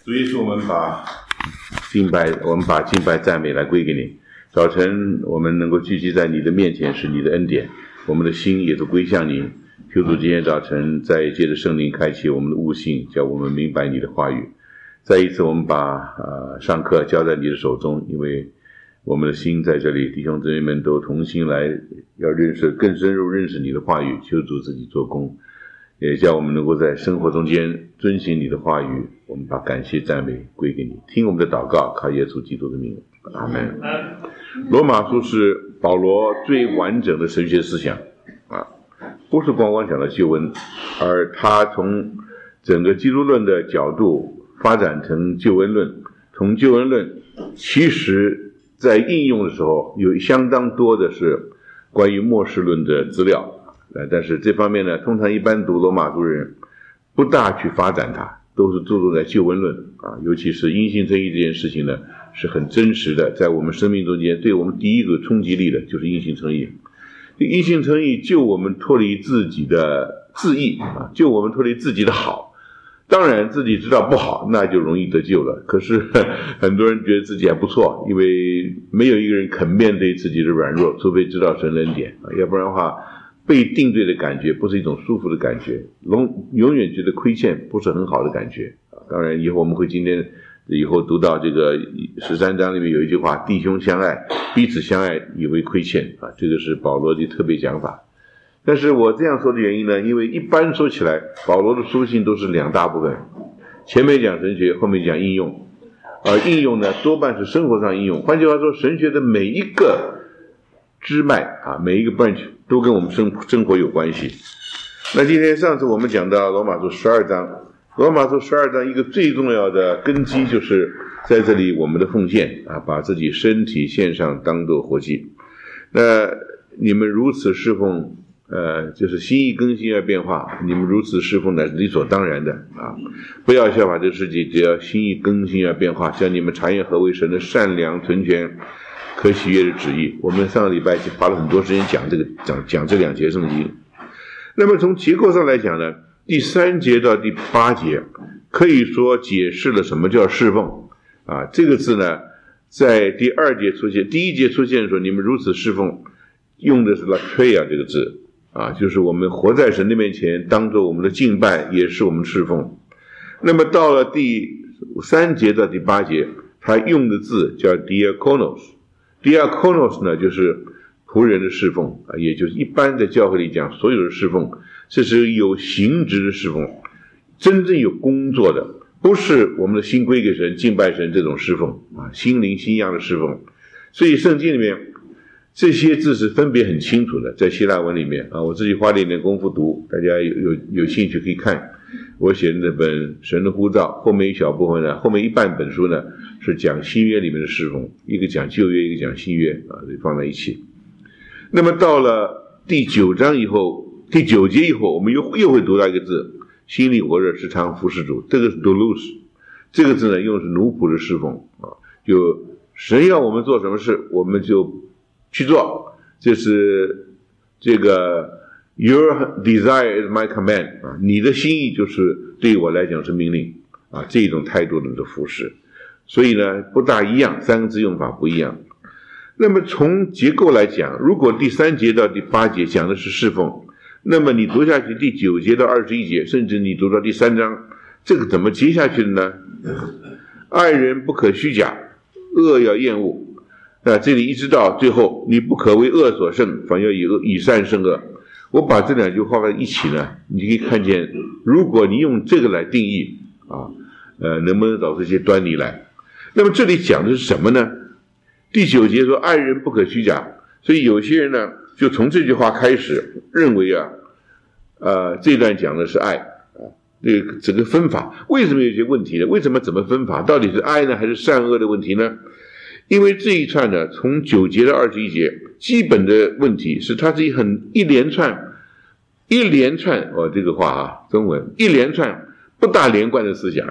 主耶稣，我们把敬拜赞美来归给你。早晨我们能够聚集在你的面前，是你的恩典，我们的心也都归向你。求主今天早晨再借着圣灵开启我们的悟性，叫我们明白你的话语。再一次我们把上课交在你的手中，因为我们的心在这里，弟兄姊妹们都同心来要更深入认识你的话语，求主自己做工，也叫我们能够在生活中间遵行你的话语。我们把感谢赞美归给你，听我们的祷告，靠耶稣基督的名，阿们。罗马书是保罗最完整的神学思想不是光光讲的救恩，而他从整个基督论的角度发展成救恩论，从救恩论其实在应用的时候有相当多的是关于末世论的资料，但是这方面呢，通常一般读罗马书人不大去发展它，都是注重在救恩论尤其是因信称义这件事情呢，是很真实的，在我们生命中间对我们第一个冲击力的就是因信称义。因信称义救我们脱离自己的自义救我们脱离自己的好。当然自己知道不好，那就容易得救了。可是很多人觉得自己还不错，因为没有一个人肯面对自己的软弱，除非知道神的恩典要不然的话，被定罪的感觉不是一种舒服的感觉，永远觉得亏欠不是很好的感觉当然以后我们会以后读到这个13章里面有一句话，弟兄相爱，彼此相爱以为亏欠这个是保罗的特别讲法。但是我这样说的原因呢，因为一般说起来保罗的书信都是两大部分，前面讲神学，后面讲应用，而应用呢多半是生活上应用。换句话说，神学的每一个支脉每一个 branch 都跟我们生活有关系。那今天上次我们讲到罗马书12章，罗马书12章一个最重要的根基就是在这里我们的奉献把自己身体献上当作活祭。那你们如此侍奉就是心意更新而变化，你们如此侍奉乃是理所当然的不要效法这个世界，只要心意更新而变化，像你们查验何为神的善良纯全可喜悦的旨意。我们上个礼拜花了很多时间讲这两节圣经。那么从结构上来讲呢，第3节到第8节可以说解释了什么叫侍奉这个字呢，在第2节出现，第1节出现的时候，你们如此侍奉，用的是 latreia 这个字就是我们活在神的面前，当作我们的敬拜，也是我们侍奉。那么到了第3节到第8节，他用的字叫 diakonos。diakonos 呢，就是仆人的侍奉也就是一般在教会里讲所有的侍奉，这是有形职的侍奉，真正有工作的，不是我们的心归给神敬拜神这种侍奉心灵心样的侍奉。所以圣经里面这些字是分别很清楚的，在希腊文里面我自己花了一点功夫读，大家有兴趣可以看我写的那本神的呼召，后面一小部分呢，后面一半本书呢是讲新约里面的侍奉，一个讲旧约，一个讲新约放在一起。那么到了第9章以后，第9节以后，我们又会读到一个字，心里火热时常服侍主，这个是 doulos， 这个字呢用的是奴仆的侍奉就神要我们做什么事我们就去做，就是这个 Your desire is my command 你的心意就是对我来讲是命令这种态度的服侍。所以呢不大一样，3个字用法不一样。那么从结构来讲，如果第3节到第8节讲的是侍奉，那么你读下去第9节到21节，甚至你读到第3章，这个怎么接下去的呢？爱人不可虚假，恶要厌恶这里一直到最后，你不可为恶所胜，反要以善胜恶。我把这两句话放在一起呢，你可以看见，如果你用这个来定义能不能找出一些端倪来。那么这里讲的是什么呢？第9节说爱人不可虚假，所以有些人呢就从这句话开始认为这段讲的是爱这个整个分法为什么有些问题呢？为什么怎么分法？到底是爱呢还是善恶的问题呢？因为这一串呢，从9节到21节，基本的问题是它是一连串这个话中文一连串不大连贯的思想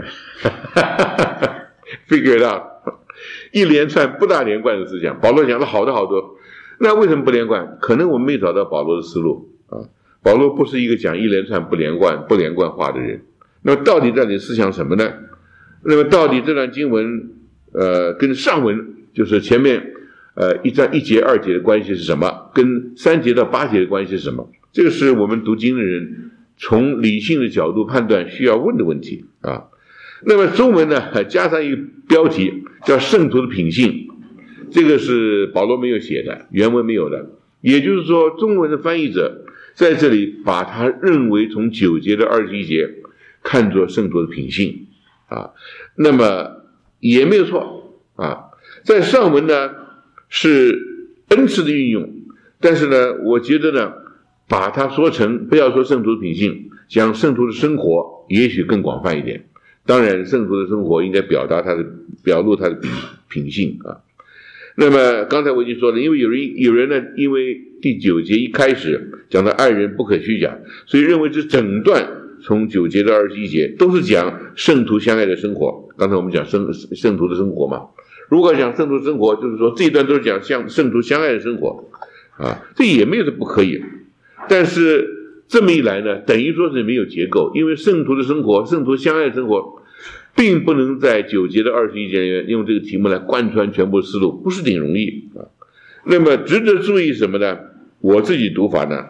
figure it out， 一连串不大连贯的思想，保罗讲了好多，那为什么不连贯？可能我们没找到保罗的思路保罗不是一个讲一连串不连贯化的人。那么到底思想什么呢？ 那么到底这段经文跟上文就是前面1节2节的关系是什么，跟3节到8节的关系是什么？这个是我们读经的人从理性的角度判断需要问的问题啊。那么中文呢加上一个标题叫圣徒的品性，这个是保罗没有写的，原文没有的，也就是说中文的翻译者在这里把他认为从9节到21节看作圣徒的品性啊，那么也没有错啊。在上文呢是恩赐的运用，但是呢我觉得呢把它说成不要说圣徒的品性，讲圣徒的生活也许更广泛一点。当然圣徒的生活应该表露他的品性啊。那么刚才我已经说了，因为有人呢，因为第9节一开始讲到爱人不可虚假，所以认为这整段从9节到21节都是讲圣徒相爱的生活。刚才我们讲圣徒的生活嘛，如果讲圣徒的生活，就是说这一段都是讲圣徒相爱的生活啊，这也没有什么不可以。但是这么一来呢，等于说是没有结构，因为圣徒的生活，圣徒相爱的生活并不能在9节到21节里面用这个题目来贯穿全部思路，不是挺容易啊。那么值得注意什么呢？我自己读法呢，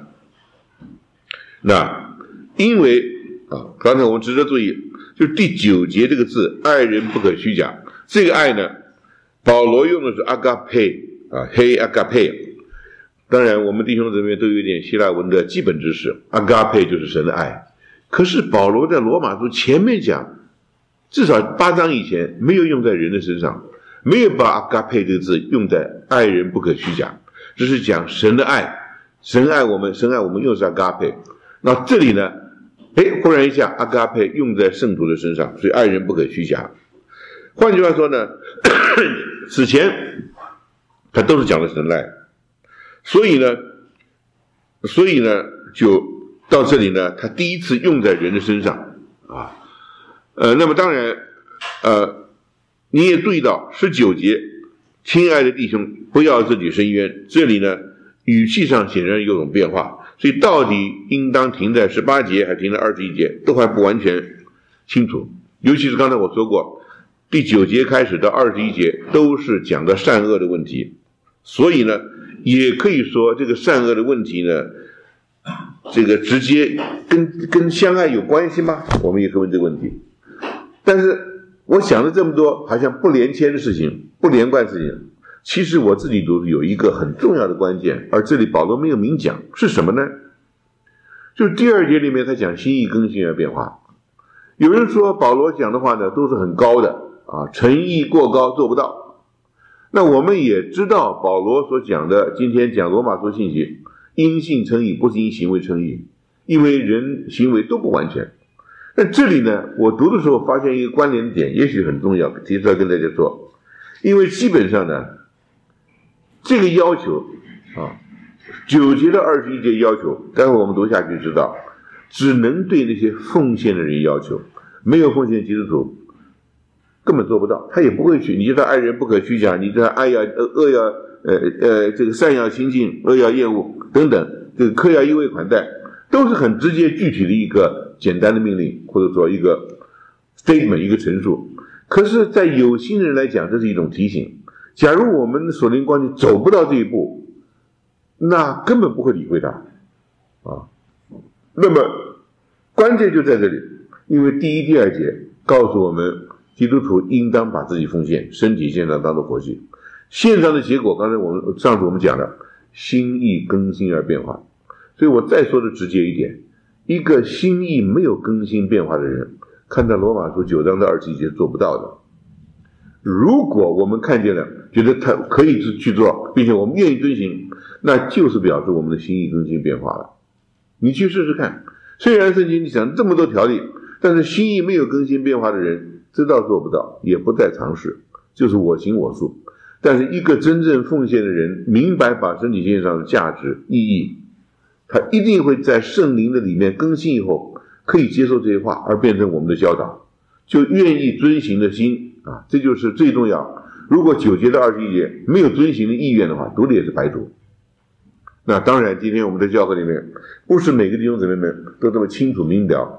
那因为刚才我们值得注意，就第9节这个字爱人不可虚假，这个爱呢保罗用的是阿嘎佩黑阿嘎佩。当然我们弟兄姊妹都有点希腊文的基本知识，阿嘎佩就是神的爱。可是保罗在罗马书前面讲，至少8章以前没有用在人的身上，没有把阿嘎佩这个字用在爱人不可虚假，这是讲神的爱，神爱我们又是阿嘎佩。那这里呢忽然一下阿嘎佩用在圣徒的身上，所以爱人不可虚假。换句话说呢此前他都是讲的神的爱，所以呢就到这里呢他第一次用在人的身上啊。那么当然你也注意到19节亲爱的弟兄不要自己伸冤，这里呢语气上显然有种变化，所以到底应当停在18节还停在21节都还不完全清楚。尤其是刚才我说过第9节开始到21节都是讲的善恶的问题，所以呢也可以说这个善恶的问题呢这个直接跟相爱有关系吗？我们也可以问这个问题。但是我想了这么多好像不连牵的事情，不连贯的事情，其实我自己读有一个很重要的关键，而这里保罗没有明讲，是什么呢？就是第2节里面他讲心意更新而变化。有人说保罗讲的话呢都是很高的诚意过高做不到。那我们也知道保罗所讲的，今天讲罗马书信息，因信称义不是因行为称义，因为人行为都不完全。那这里呢我读的时候发现一个关联点，也许很重要，提出来跟大家说。因为基本上呢这个要求9节到21节要求，待会我们读下去知道只能对那些奉献的人要求，没有奉献的基督徒根本做不到，他也不会去。你叫他爱人不可虚假，你叫他爱要恶要这个善要亲近，恶要厌恶等等，这个客要一味款待，都是很直接具体的一个简单的命令，或者说一个 statement 一个陈述。可是在有心人来讲这是一种提醒，假如我们的属灵关系走不到这一步，那根本不会理会他那么关键就在这里，因为第1、第2节告诉我们基督徒应当把自己奉献，身体献上当作活祭。献上的结果刚才上次我们讲了，心意更新而变化。所以我再说的直接一点，一个心意没有更新变化的人，看到罗马书9章到21节做不到的。如果我们看见了觉得他可以去做，并且我们愿意遵行，那就是表示我们的心意更新变化了。你去试试看，虽然圣经讲这么多条例，但是心意没有更新变化的人知道做不到，也不再尝试，就是我行我素。但是一个真正奉献的人，明白把身体献上的价值意义，他一定会在圣灵的里面更新以后可以接受这些话，而变成我们的教导，就愿意遵行的心这就是最重要。如果9节到21节没有遵行的意愿的话，读的也是白读。那当然今天我们在教会里面不是每个弟兄姊妹们都这么清楚明了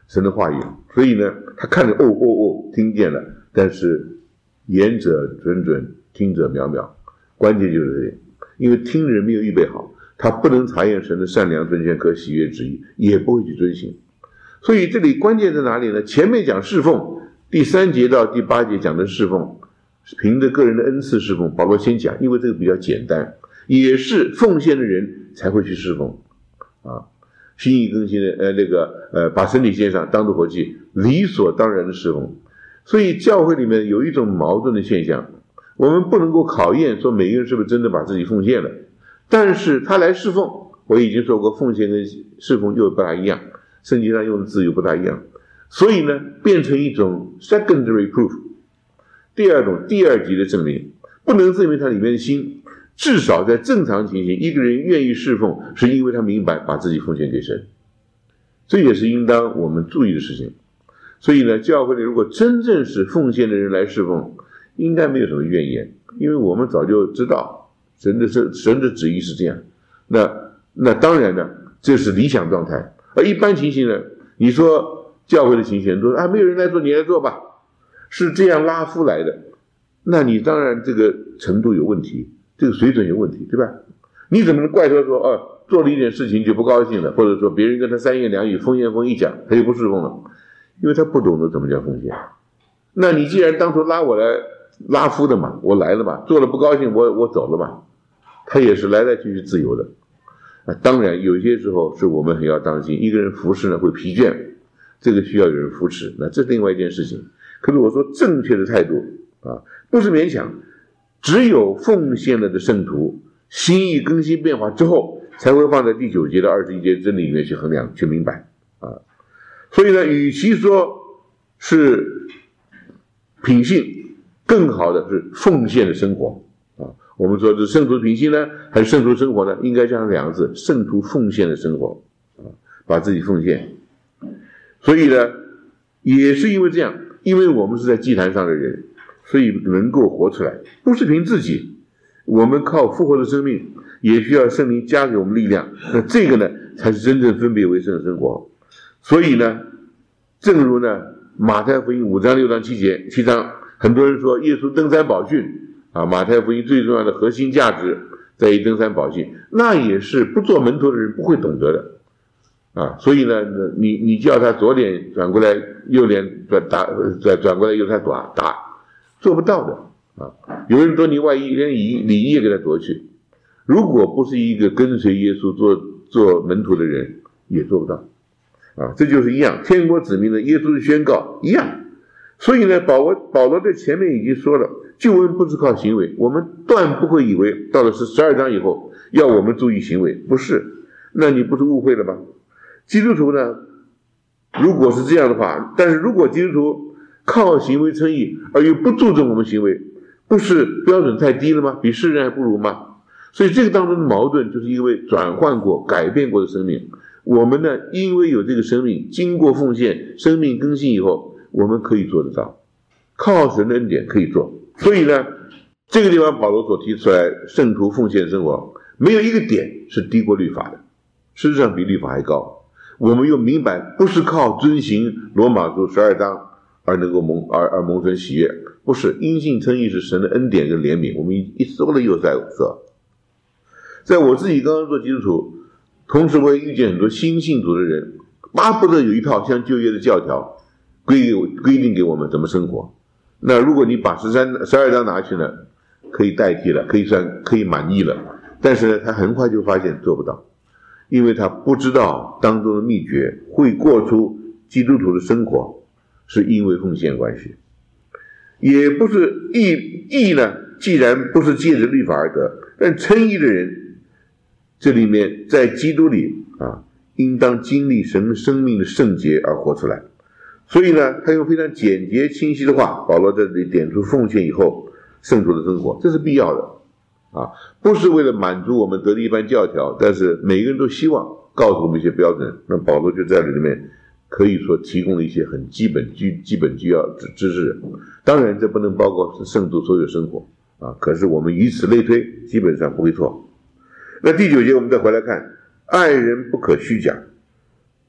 神的话语。所以呢，他看着听见了，但是言者谆谆，听者渺渺。关键就是这里，因为听的人没有预备好，他不能察验神的善良、尊谦和喜悦旨意，也不会去遵行。所以这里关键在哪里呢？前面讲侍奉，第3节到第8节讲的侍奉，凭着个人的恩赐侍奉，保罗先讲，因为这个比较简单，也是奉献的人才会去侍奉啊。心意更新的把身体献上当作活祭，理所当然的侍奉。所以教会里面有一种矛盾的现象，我们不能够考验说每个人是不是真的把自己奉献了，但是他来侍奉，我已经说过，奉献跟侍奉又不大一样，圣经上用的字又不大一样，所以呢，变成一种 secondary proof， 第二级的证明，不能证明他里面的心。至少在正常情形，一个人愿意侍奉，是因为他明白把自己奉献给神，这也是应当我们注意的事情。所以呢，教会里如果真正是奉献的人来侍奉，应该没有什么怨言，因为我们早就知道神的旨意是这样。那当然呢，这是理想状态。而一般情形呢，你说教会的情形都没有人来做，你来做吧，是这样拉夫来的，那你当然这个程度有问题，这个水准有问题，对吧？你怎么能怪他说做了一点事情就不高兴了，或者说别人跟他三言两语风言风一讲，他就不侍奉了，因为他不懂得怎么叫奉献。那你既然当初拉我来拉夫的嘛，我来了嘛，做了不高兴我走了嘛，他也是来来去去自由的。当然有些时候是我们很要当心，一个人服侍呢会疲倦，这个需要有人扶持，那这是另外一件事情。可是我说正确的态度不是勉强，只有奉献了的圣徒心意更新变化之后，才会放在第9节到21节真理里面去衡量去明白所以呢，与其说是品性，更好的是奉献的生活我们说是圣徒品性呢，还是圣徒生活呢？应该加上2个字，圣徒奉献的生活把自己奉献。所以呢，也是因为这样，因为我们是在祭坛上的人，所以能够活出来，不是凭自己，我们靠复活的生命，也需要圣灵加给我们力量。那这个呢，才是真正分别为圣的生活。所以呢，正如呢马太福音5章6章7章，很多人说耶稣登山宝训马太福音最重要的核心价值在于登山宝训，那也是不做门徒的人不会懂得的所以呢，你叫他左脸转过来，右脸转过来，右他打，做不到的有人夺你外衣，连礼衣也给他夺去。如果不是一个跟随耶稣做门徒的人，也做不到这就是一样，天国子民的耶稣的宣告一样。所以呢，保罗在前面已经说了，救恩不是靠行为，我们断不会以为到了12章以后要我们注意行为，不是，那你不是误会了吗？基督徒呢，如果是这样的话，但是如果基督徒靠行为称义而又不注重我们行为，不是标准太低了吗？比世人还不如吗？所以这个当中的矛盾，就是因为转换过改变过的生命，我们呢因为有这个生命经过奉献，生命更新以后，我们可以做得到，靠神的恩典可以做。所以呢，这个地方保罗所提出来圣徒奉献生活，没有一个点是低过律法的，事实上比律法还高。我们又明白，不是靠遵行罗马书12章而能够蒙神喜悦，不是，因信称义是神的恩典跟怜悯，我们一说了又再说。在我自己刚刚做基督徒，同时我也遇见很多新信主的人，巴不得有一套像旧约的教条规定给我们怎么生活。那如果你把12章拿去呢，可以代替了，可以满意了，但是呢，他很快就发现做不到，因为他不知道当中的秘诀，会过出基督徒的生活是因为奉献关系，也不是义呢，既然不是借着律法而得，但称义的人这里面在基督里应当经历神生命的圣洁而活出来。所以呢，他用非常简洁清晰的话，保罗在这里点出奉献以后圣徒的生活，这是必要的不是为了满足我们得的一般教条，但是每个人都希望告诉我们一些标准。那保罗就在里面可以说提供了一些很基本需要知识。当然这不能包括圣徒所有生活可是我们以此类推，基本上不会错。那第9节我们再回来看，爱人不可虚假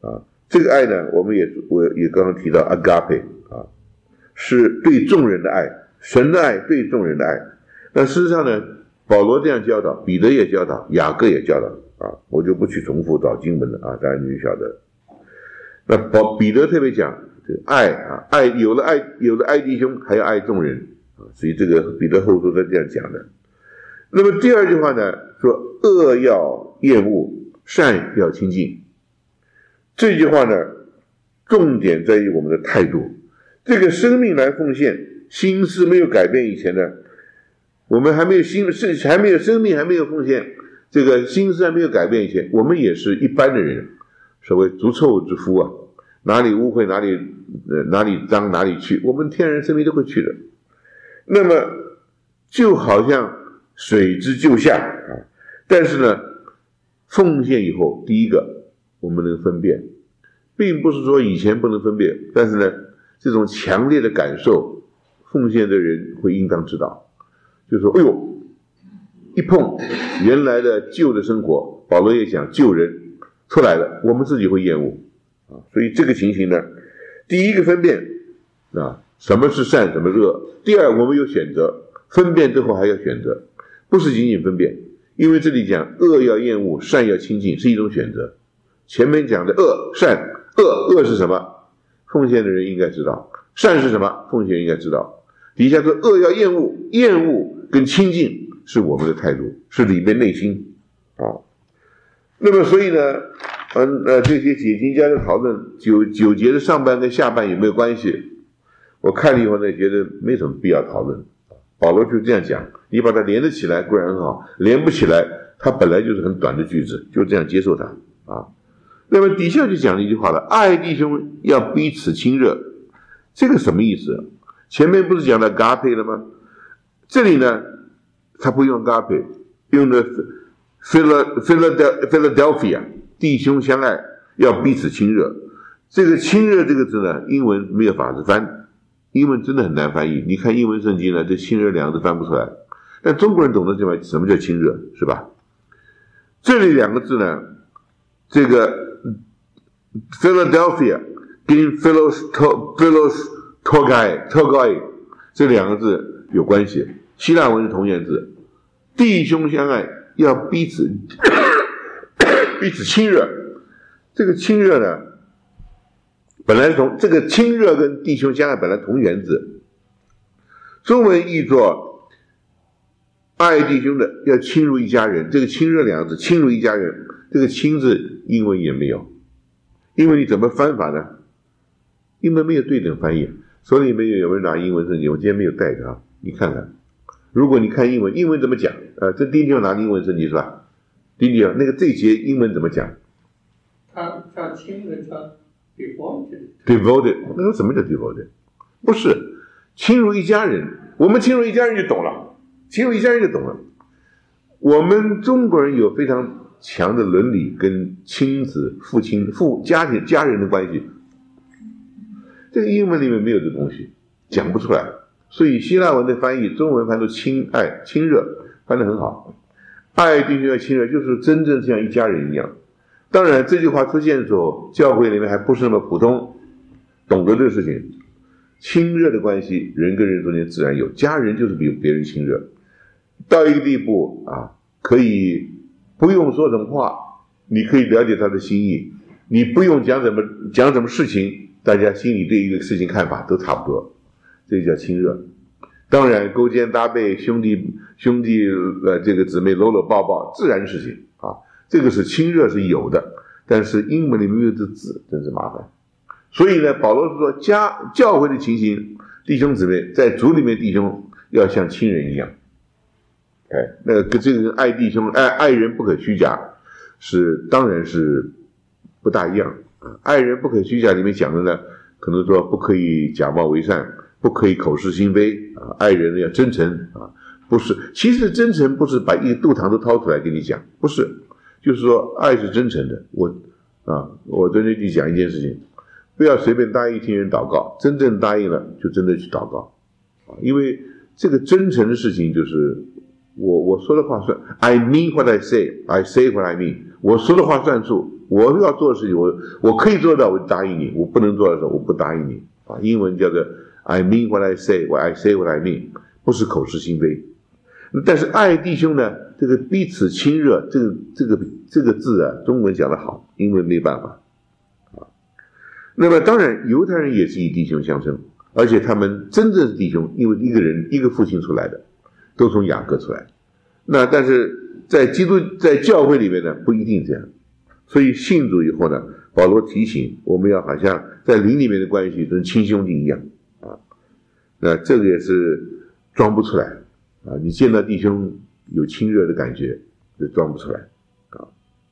这个爱呢，我也刚刚提到 agape 啊，是对众人的爱，神的爱对众人的爱。那事实上呢，保罗这样教导，彼得也教导，雅各也教导啊，我就不去重复找经文了啊，大家你就晓得。那彼得特别讲这个爱啊，爱有了爱弟兄，还要爱众人啊，所以这个彼得后书是这样讲的。那么第二句话呢，说恶要厌恶，善要亲近。这句话呢，重点在于我们的态度。这个生命来奉献，心思没有改变以前呢，我们还没有生命还没有奉献，这个心思还没有改变以前，我们也是一般的人，所谓足臭之夫啊，哪里污秽哪里脏哪里去，我们天然生命都会去的。那么就好像水之就下啊，但是呢，奉献以后，第一个我们能分辨，并不是说以前不能分辨，但是呢，这种强烈的感受，奉献的人会应当知道，就是说，哎呦，一碰原来的旧的生活，保罗也讲旧人出来了，我们自己会厌恶啊。所以这个情形呢，第一个分辨啊，什么是善，什么是恶；第二，我们有选择，分辨之后还要选择，不是仅仅分辨，因为这里讲恶要厌恶，善要亲近，是一种选择。前面讲的恶善，恶是什么？奉献的人应该知道。善是什么？奉献人应该知道。底下说恶要厌恶，厌恶跟亲近是我们的态度，是里面内心啊。那么所以呢，这些解经家的讨论九节的上半跟下半有没有关系？我看了以后呢，觉得没什么必要讨论。保罗就这样讲，你把它连得起来固然很好，连不起来，它本来就是很短的句子，就这样接受它啊。那么底下就讲了一句话了，爱弟兄要彼此亲热，这个什么意思？前面不是讲了 agape 了吗？这里呢，他不用 agape， 用的 Philadelphia， 弟兄相爱要彼此亲热。这个亲热这个字呢，英文没有法子翻，英文真的很难翻译。你看英文圣经呢，这亲热两个字翻不出来，但中国人懂得什么叫亲热，是吧？这里两个字呢，这个Philadelphia 跟 Philos 这两个字有关系，希腊文是同源字。弟兄相爱要彼此亲热，这个亲热呢，本来这个亲热跟弟兄相爱本来同源字，中文译作爱弟兄的要亲如一家人。这个亲热两个字，亲如一家人，这个亲字英文也没有，因为你怎么翻法呢？英文没有对等翻译。手里面有没有拿英文圣经？我今天没有带着啊，你看看。如果你看英文怎么讲？这第一地方拿英文圣经是吧？第一地方那个这一节英文怎么讲？ 他叫亲人叫 devoted， 那个什么叫 devoted？ 不是亲如一家人，我们亲如一家人就懂了，亲如一家人就懂了。我们中国人有非常强的伦理跟亲子、家人的关系。这个英文里面没有这东西，讲不出来，所以希腊文的翻译，中文翻作亲爱、亲热，翻得很好。爱弟兄要亲热，就是真正像一家人一样。当然，这句话出现的时候，教会里面还不是那么普通，懂得这个事情。亲热的关系，人跟人中间自然有，家人就是比别人亲热。到一个地步啊，可以不用说什么话，你可以了解他的心意，你不用讲什么事情。大家心里对一个事情看法都差不多，这就叫亲热。当然勾肩搭背，兄弟这个姊妹搂搂抱抱，自然事情啊，这个是亲热是有的，但是英文里没有这字，真是麻烦。所以呢，保罗说教会的情形，弟兄姊妹在主里面弟兄要像亲人一样。那个这个爱弟兄爱人不可虚假，当然是不大一样。爱人不可虚假里面讲的呢，可能说不可以假冒为善，不可以口是心非啊，爱人要真诚啊，不是，其实真诚不是把一个肚膛都掏出来跟你讲，不是，就是说爱是真诚的。我针对你讲一件事情，不要随便答应听人祷告，真正答应了就真的去祷告啊，因为这个真诚的事情就是我说的话算 I mean what I say what I mean， 我说的话算数， 我要做的事情，我可以做到，我就答应你；我不能做的时候，我不答应你。啊，英文叫做 I mean what I say, what I say what I mean， 不是口是心非。但是爱弟兄呢，这个彼此亲热，这个字啊，中文讲得好，英文没办法。啊，那么当然，犹太人也是以弟兄相称，而且他们真正是弟兄，因为一个人一个父亲出来的，都从雅各出来。那但是在教会里面呢，不一定这样。所以信主以后呢，保罗提醒我们要好像在灵里面的关系跟亲兄弟一样啊。那这个也是装不出来啊！你见到弟兄有亲热的感觉，就装不出来啊。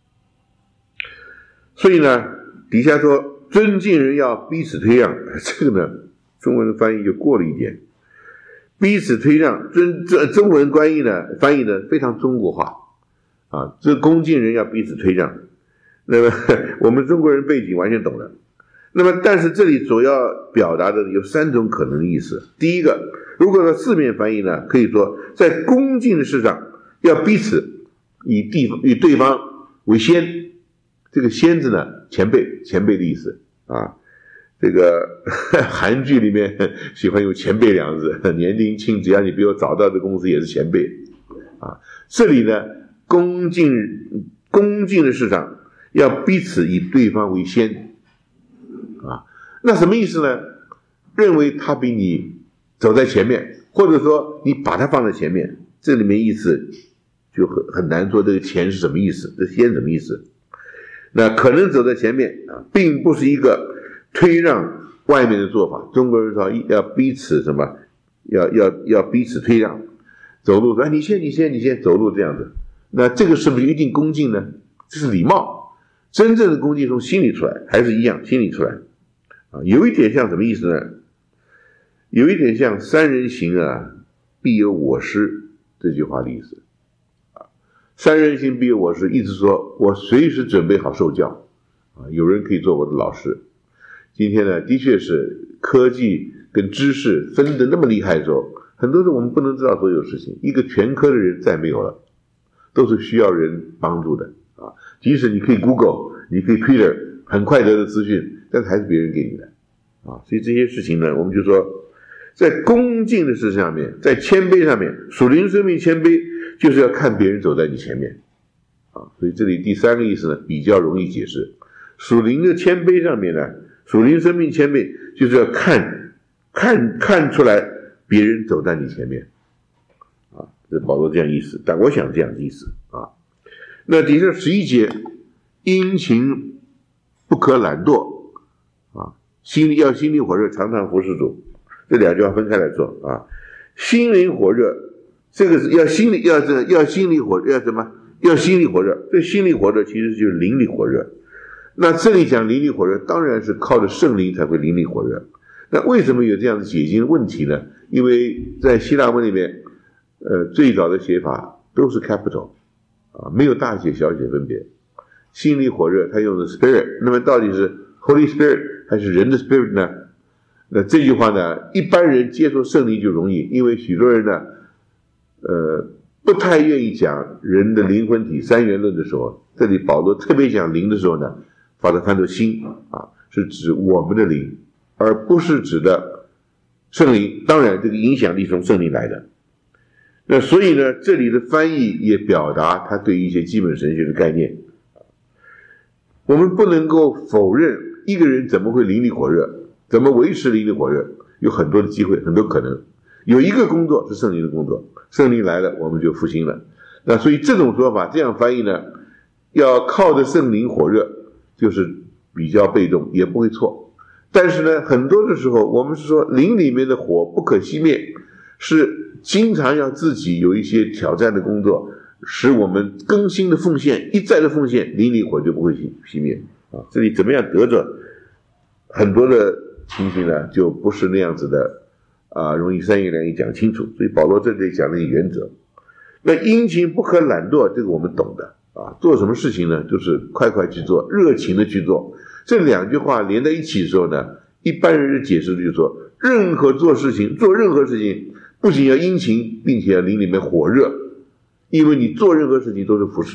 所以呢，底下说尊敬人要彼此推让，这个呢，中文的翻译就过了一点。彼此推让，中文翻译呢非常中国化啊。这恭敬人要彼此推让，那么我们中国人背景完全懂了。那么但是这里所要表达的有3种可能的意思。第一个，如果说字面翻译呢，可以说在恭敬的事上要彼此以对方为先，这个先字呢前辈的意思啊。这个韩剧里面喜欢用前辈2字，年龄轻，只要你比我早到的公司也是前辈啊。这里呢，恭敬的事上要彼此以对方为先啊。那什么意思呢？认为他比你走在前面，或者说你把他放在前面，这里面意思就很难说这个前是什么意思，这先什么意思。那可能走在前面啊，并不是一个推让外面的做法。中国人说要彼此什么，要彼此推让，走路说你先走路这样子。那这个是不是一定恭敬呢？这是礼貌。真正的恭敬从心里出来，还是一样心里出来啊。有一点像什么意思呢？有一点像三人行啊，必有我师这句话的意思啊。三人行必有我师，意思说我随时准备好受教啊，有人可以做我的老师。今天呢，的确是科技跟知识分得那么厉害的时候，很多时候我们不能知道所有事情。一个全科的人再没有了，都是需要人帮助的啊。即使你可以 Google， 你可以 Twitter， 很快得到资讯，但是还是别人给你的啊。所以这些事情呢，我们就说，在恭敬的事上面，在谦卑上面，属灵生命谦卑就是要看别人走在你前面啊。所以这里第3个意思呢，比较容易解释。属灵的谦卑上面呢，属灵生命谦卑就是要看出来别人走在你前面啊，这保罗这样意思，但我想这样的意思啊。那底下11节，殷勤不可懒惰啊，要心里火热，常常服侍主。这2句话分开来说啊。心灵火热，这个是要心里火热，要什么？要心里火热。这心里火热其实就是灵里火热。那这里讲灵里火热，当然是靠着圣灵才会灵里火热。那为什么有这样的解经问题呢？因为在希腊文里面，最早的写法都是 capital 啊，没有大写小写分别。心里火热，他用的 spirit， 那么到底是 Holy Spirit 还是人的 spirit 呢？那这句话呢，一般人接受圣灵就容易，因为许多人呢，不太愿意讲人的灵魂体三元论的时候，这里保罗特别讲灵的时候呢，把它翻作心啊，是指我们的灵，而不是指的圣灵。当然，这个影响力从圣灵来的。那所以呢，这里的翻译也表达他对一些基本神学的概念。我们不能够否认一个人怎么会灵力火热，怎么维持灵力火热，有很多的机会，很多可能。有一个工作是圣灵的工作，圣灵来了，我们就复兴了。那所以这种说法，这样翻译呢，要靠着圣灵火热，就是比较被动，也不会错。但是呢，很多的时候，我们是说灵里面的火不可熄灭，是经常要自己有一些挑战的工作，使我们更新的奉献，一再的奉献，灵里火就不会熄灭啊。这里怎么样得着很多的情形呢，就不是那样子的啊，容易三言两语讲清楚。所以保罗这里讲了一个原则。那殷勤不可懒惰，这个我们懂的啊。做什么事情呢，就是快快去做，热情的去做。这2句话连在一起的时候呢，一般人的解释就是说，做任何事情，不仅要殷勤，并且要灵里面火热，因为你做任何事情都是服侍主，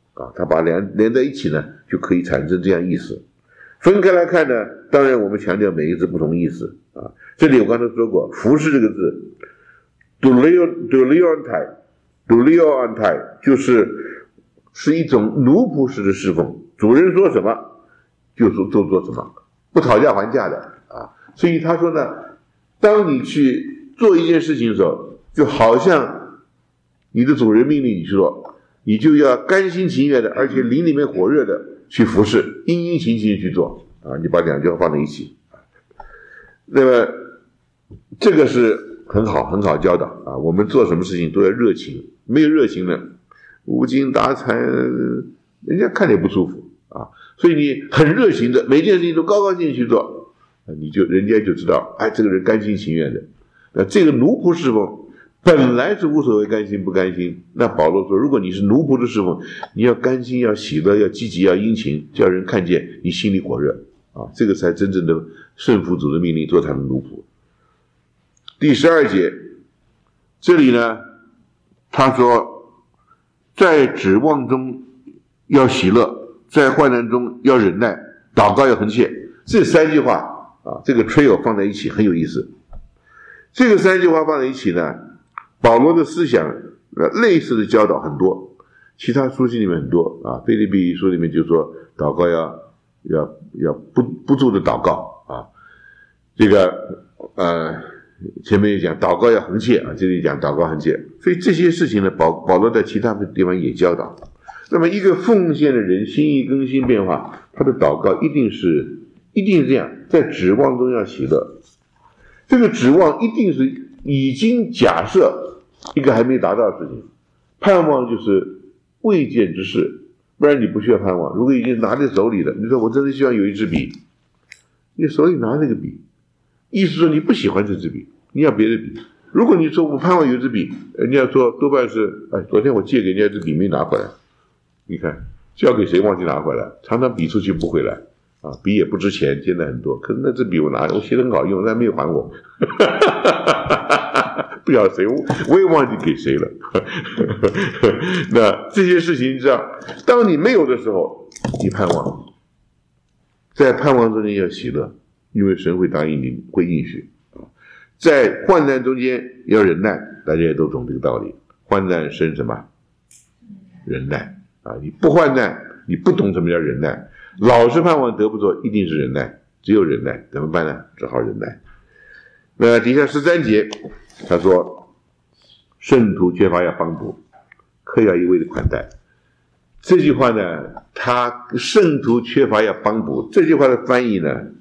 啊，他把连在一起呢，就可以产生这样意思。分开来看呢，当然我们强调每一个字不同意思啊。这里我刚才说过，服侍这个字 ，duleontai 是一种奴仆式的侍奉，主人说什么就做什么，不讨价还价的啊。所以他说呢，当你去做一件事情的时候，就好像你的主人命令你去做，你就要甘心情愿的，而且灵里面火热的去服侍，殷殷勤勤去做啊！你把两句话放在一起，那么这个是很好教导啊！我们做什么事情都要热情，没有热情呢，无精打采，人家看着也不舒服啊！所以你很热情的，每件事情都高高兴兴去做，人家就知道，哎，这个人甘心情愿的。那这个奴仆侍奉本来是无所谓甘心不甘心，那保罗说，如果你是奴仆的侍奉，你要甘心，要喜乐，要积极，要殷勤，叫人看见你心里火热啊，这个才真正的顺服主的命令，做他的奴仆。第12节，这里呢，他说，在指望中要喜乐，在患难中要忍耐，祷告要恒切。这3句话啊，这个 trio 放在一起很有意思。这个3句话放在一起呢，保罗的思想类似的教导很多，其他书信里面很多啊。腓立比书里面就说祷告要不住的祷告啊。这个前面也讲祷告要恒切啊，这里讲祷告恒切。所以这些事情呢，保罗在其他的地方也教导。那么一个奉献的人心意更新变化，他的祷告一定是这样，在指望中要喜乐。这个指望一定是已经假设一个还没达到的事情，盼望就是未见之事，不然你不需要盼望。如果已经拿在手里了，你说我真的希望有一支笔，你手里拿这个笔，意思说你不喜欢这支笔，你要别的笔。如果你说我盼望有一支笔，人家说多半是昨天我借给人家一支笔没拿回来，你看交给谁忘记拿回来，常常笔出去不回来啊，笔也不值钱，现在很多，可是那支笔我拿，我写得很好用，但没有还我，不晓得谁，我也忘记给谁了。那这些事情你知道，当你没有的时候，你盼望，在盼望中间要喜乐，因为神会答应你，会应许啊。在患难中间要忍耐，大家也都懂这个道理，患难生什么？忍耐啊！你不患难，你不懂什么叫忍耐。老是盼望得不着，一定是忍耐，只有忍耐，怎么办呢？只好忍耐。那底下13节，他说，圣徒缺乏要帮补，客要一味的款待。这句话呢，他圣徒缺乏要帮补，这句话的翻译呢，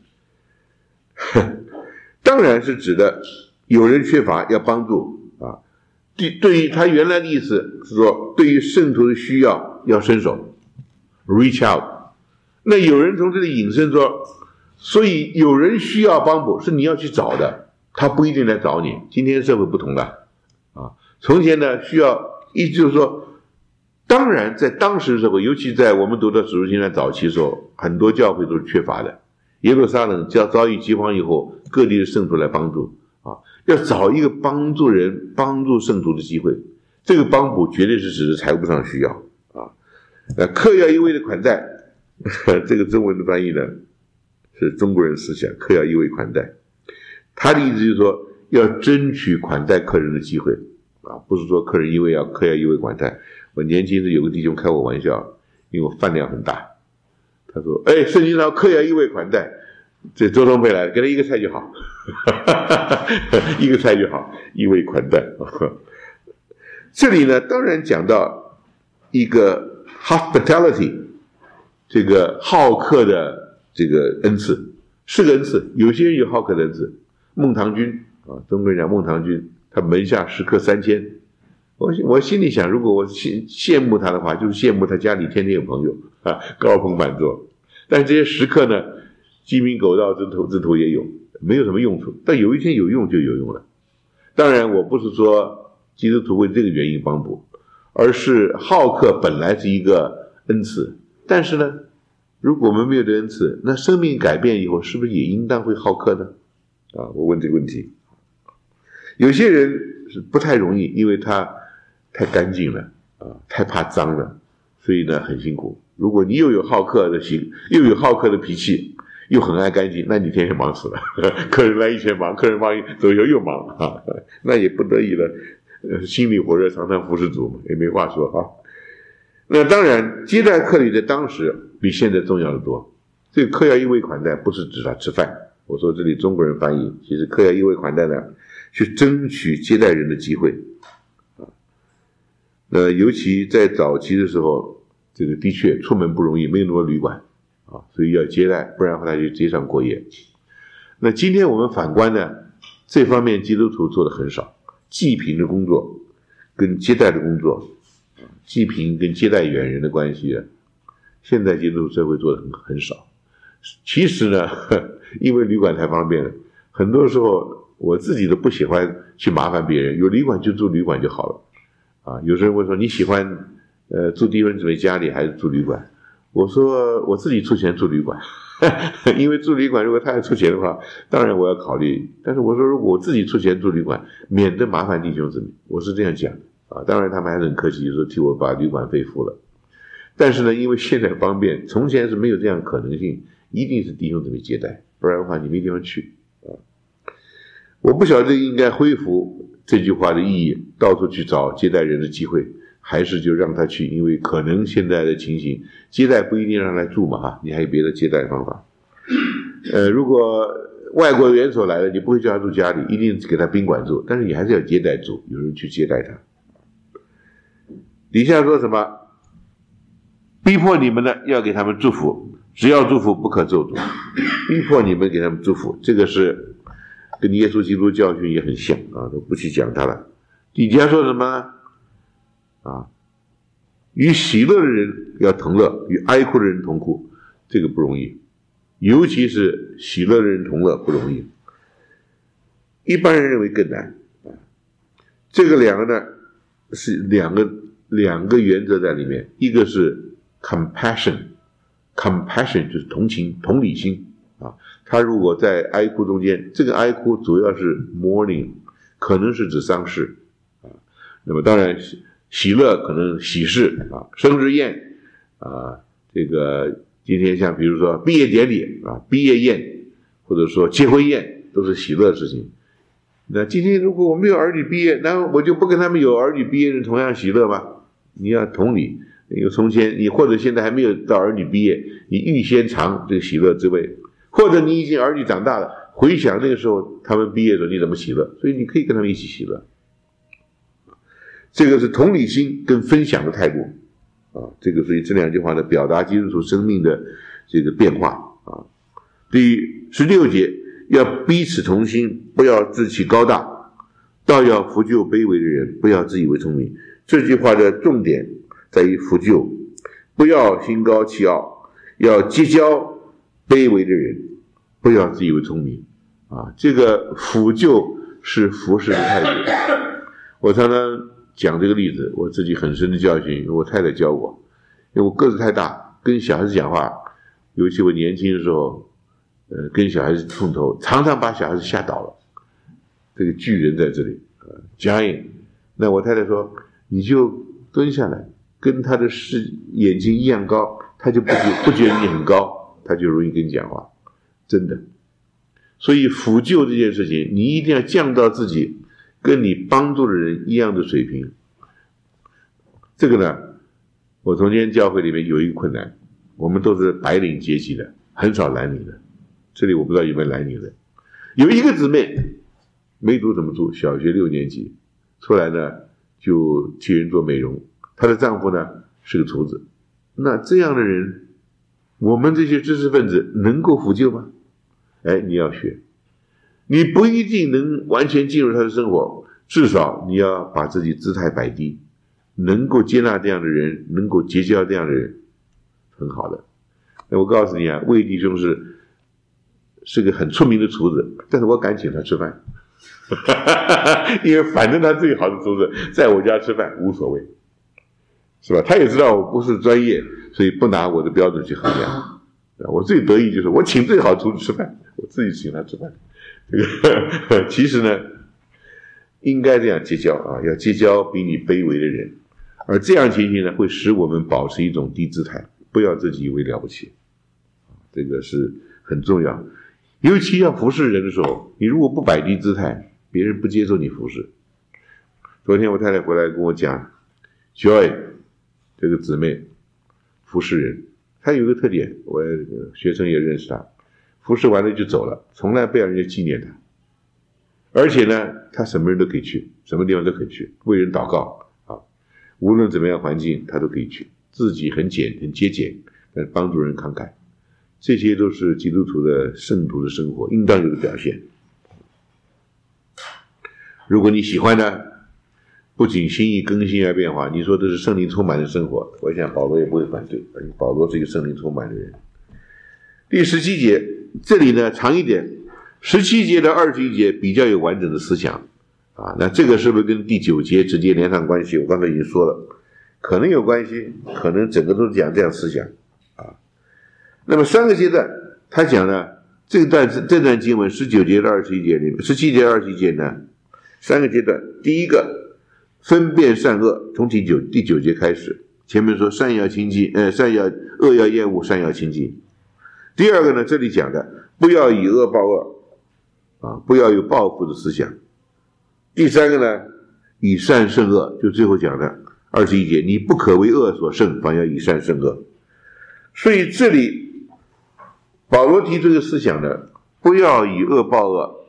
当然是指的有人缺乏要帮助啊。对于他原来的意思是说，对于圣徒的需要要伸手 ，reach out。那有人从这里引申说，所以有人需要帮补，是你要去找的，他不一定来找你。今天社会不同了啊，从前呢需要，意思就是说，当然在当时社会，尤其在我们读到使徒行传早期的时候，很多教会都是缺乏的。耶路撒冷遭遇饥荒以后，各地的圣徒来帮助啊，要找一个帮助人、帮助圣徒的机会。这个帮补绝对是指的财务上需要啊。客要一味的款待。这个中文的翻译呢，是中国人思想，客要一味款待。他的意思就是说，要争取款待客人的机会啊，不是说客要一味款待。我年轻时有个弟兄开我玩笑，因为我饭量很大，他说：“圣经上客要一味款待。”这周东北来给他一个菜就好，一个菜就好，一味款待。这里呢，当然讲到一个 hospitality。这个好客的这个恩赐是个恩赐，有些人有好客的恩赐。孟唐君啊，中国人讲孟唐君，他门下食客3000。我心里想，如果我羡慕他的话，就是羡慕他家里天天有朋友啊，高朋满座。但这些食客呢，鸡鸣狗盗之徒也有，没有什么用处。但有一天有用就有用了。当然，我不是说基督徒为这个原因帮补，而是好客本来是一个恩赐。但是呢，如果我们没有这恩赐，那生命改变以后，是不是也应当会好客呢？啊，我问这个问题。有些人是不太容易，因为他太干净了啊，太怕脏了， 所以呢很辛苦。如果你又有好客的心，又有好客的脾气，又很爱干净，那你天天忙死了。客人来以前忙，客人忙走以后又忙啊，那也不得已了。心里火热，常常服侍主嘛，也没话说啊。那当然，接待客旅在当时比现在重要的多。这个客要一味款待，不是指他吃饭。我说这里中国人翻译，其实客要一味款待呢，去争取接待人的机会啊。尤其在早期的时候，这个的确出门不容易，没有那么多旅馆啊，所以要接待，不然的话他就街上过夜。那今天我们反观呢，这方面基督徒做的很少，祭品的工作跟接待的工作，祭品跟接待远人的关系，现在基督徒社会做的很少。其实呢，因为旅馆太方便了，很多时候我自己都不喜欢去麻烦别人，有旅馆就住旅馆就好了啊。有些人会说你喜欢住弟兄姊妹家里还是住旅馆？我说我自己出钱住旅馆，因为住旅馆如果他要出钱的话，当然我要考虑。但是我说如果我自己出钱住旅馆，免得麻烦弟兄姊妹，我是这样讲的啊。当然他们还是很客气，就说替我把旅馆费付了。但是呢，因为现在方便，从前是没有这样的可能性。一定是弟兄姊妹接待，不然的话你没地方去啊。我不晓得应该恢复这句话的意义，到处去找接待人的机会，还是就让他去，因为可能现在的情形，接待不一定让他来住嘛哈，你还有别的接待方法。如果外国元首来了，你不会叫他住家里，一定给他宾馆住，但是你还是要接待住，有人去接待他。底下说什么？逼迫你们呢，要给他们祝福。只要祝福不可咒诅，逼迫你们给他们祝福，这个是跟耶稣基督教训也很像啊，都不去讲它了。底下说什么啊？与喜乐的人要同乐，与哀哭的人同哭，这个不容易，尤其是喜乐的人同乐不容易，一般人认为更难啊。这个两个呢是两个原则在里面，一个是 compassion 就是同情、同理心啊。他如果在哀哭中间，这个哀哭主要是 mourning， 可能是指丧事啊。那么当然喜乐可能喜事啊，生日宴啊，这个今天像比如说毕业典礼啊、毕业宴，或者说结婚宴，都是喜乐的事情。那今天如果我没有儿女毕业，那我就不跟他们有儿女毕业的同样喜乐吗？你要同理。因为从前你或者现在还没有到儿女毕业，你预先尝这个喜乐滋味，或者你已经儿女长大了，回想那个时候他们毕业的时候你怎么喜乐，所以你可以跟他们一起喜乐。这个是同理心跟分享的态度啊，这个所以这两句话呢，表达基督徒生命的这个变化啊。第16节，要彼此同心，不要自起高大，倒要扶救卑微的人，不要自以为聪明。这句话的重点在于扶救，不要心高气傲，要结交卑微的人，不要自以为聪明啊。这个扶救是服侍的态度。我常常讲这个例子，我自己很深的教训，因为我太太教我，因为我个子太大，跟小孩子讲话，尤其我年轻的时候，跟小孩子碰头，常常把小孩子吓倒了。这个巨人在这里，giant。那我太太说，你就蹲下来，跟他的眼睛一样高，他就不觉得你很高，他就容易跟你讲话，真的。所以辅救这件事情，你一定要降到自己跟你帮助的人一样的水平。这个呢，我从前教会里面有一个困难，我们都是白领阶级的，很少蓝领的。这里我不知道有没有蓝领的。有一个姊妹没读什么书，小学6年级出来呢，就替人做美容。她的丈夫呢是个厨子。那这样的人，我们这些知识分子能够辅救吗？你要学，你不一定能完全进入他的生活，至少你要把自己姿态摆低，能够接纳这样的人，能够结交这样的人，很好的。那我告诉你啊，魏弟兄是个很出名的厨子，但是我敢请他吃饭因为反正他最好的厨子在我家吃饭无所谓，是吧？他也知道我不是专业，所以不拿我的标准去衡量。我最得意就是我请最好厨子吃饭，我自己请他吃饭。这个其实呢，应该这样结交啊，要结交比你卑微的人， 而这样情形呢，会使我们保持一种低姿态，不要自己以为了不起，这个是很重要。尤其要服侍人的时候，你如果不摆低姿态，别人不接受你服侍。昨天我太太回来跟我讲 ，Joy 这个姊妹服侍人，她有一个特点，我学生也认识她，服侍完了就走了，从来不让人家纪念她。而且呢，她什么人都可以去，什么地方都可以去，为人祷告啊，无论怎么样环境，她都可以去，自己很节俭，但帮助人慷慨，这些都是基督徒的圣徒的生活应当有的表现。如果你喜欢呢，不仅心意更新而变化，你说这是圣灵充满的生活，我想保罗也不会反对，而且保罗是一个圣灵充满的人。第17节，这里呢长一点，17节到21节比较有完整的思想啊，那这个是不是跟第9节直接连上关系？我刚才已经说了，可能有关系，可能整个都是讲这样思想啊。那么3个阶段，他讲呢，这段经文19节到21节里面，17节到21节呢，3个阶段。第一个，分辨善恶，从第9节开始，前面说善要亲近，恶要厌恶，善要亲近。第二个呢，这里讲的不要以恶报恶啊，不要有报复的思想。第三个呢，以善胜恶，就最后讲的21节，你不可为恶所胜，反要以善胜恶。所以这里保罗提出这个思想呢，不要以恶报恶。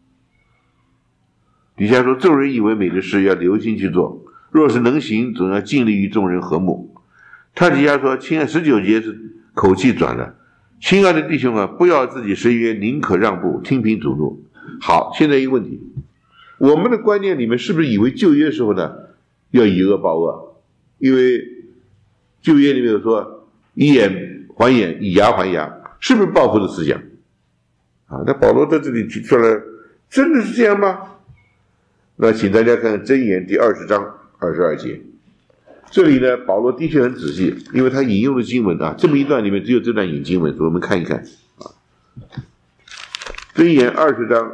底下说，众人以为美的事要留心去做，若是能行，总要尽力与众人和睦。他底下说，19节是口气转了，亲爱的弟兄啊，不要自己申冤，宁可让步，听凭主怒。好，现在一个问题，我们的观念里面是不是以为旧约时候呢要以恶报恶？因为旧约里面有说以眼还眼，以牙还牙，是不是报复的思想啊？那保罗在这里提出来，真的是这样吗？那请大家看看箴言第20章22节，这里呢保罗的确很仔细，因为他引用的经文啊，这么一段里面只有这段引经文，我们看一看啊。箴言20章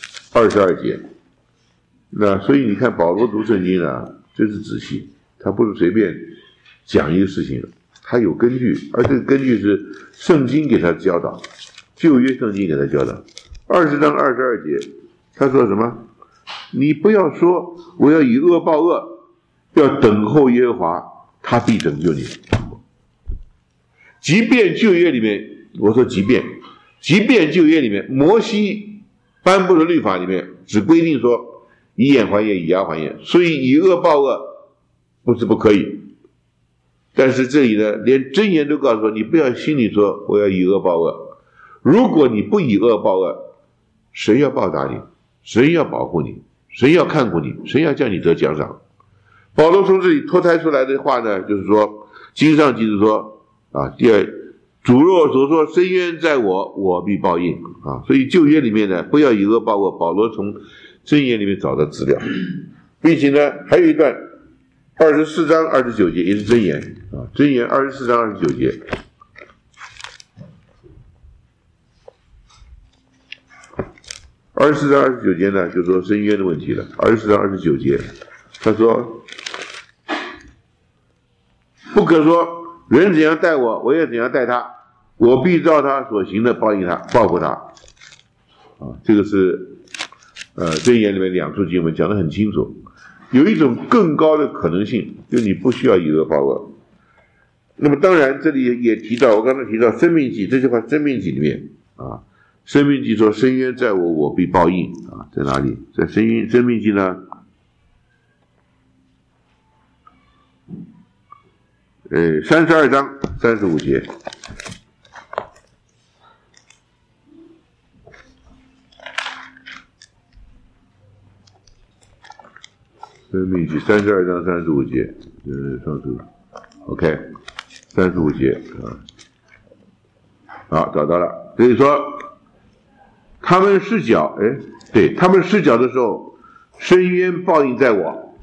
22节，那所以你看保罗读圣经啊，真是仔细，他不是随便讲一个事情，他有根据，而这个根据是圣经给他教导，旧约圣经给他教导。20章22节，他说什么？你不要说我要以恶报恶，要等候耶和华，他必拯救你。即便旧约里面，我说即便旧约里面摩西颁布的律法里面只规定说以眼还眼，以牙还眼，所以以恶报恶不是不可以。但是这里呢，连箴言都告诉说，你不要心里说我要以恶报恶。如果你不以恶报恶，谁要报答你？谁要保护你？谁要看顾你？谁要叫你得奖赏？保罗从这里脱胎出来的话呢，就是说经上记着说啊，第二，主若所说深渊在我，我必报应啊。所以旧约里面呢，不要以恶报恶，保罗从箴言里面找到资料，并且呢还有一段24章29节也是箴言啊，箴言24章29节。24章29节呢，就说深渊的问题了。24章29节，他说：“不可说人怎样待我，我也怎样待他，我必照他所行的报复他。”啊，这个是箴言里面2处经文讲得很清楚。有一种更高的可能性，就是你不需要以恶报恶。那么当然，这里也提到，我刚才提到《申命记》这句话，《申命记》里面啊。申命记说深渊在我，我必报应啊，在哪里？在申命记呢32章35节。申命记32章35节，上次 OK 35节啊，好，找到了。所以说他们失脚，对，他们失脚的时候，深渊报应在我。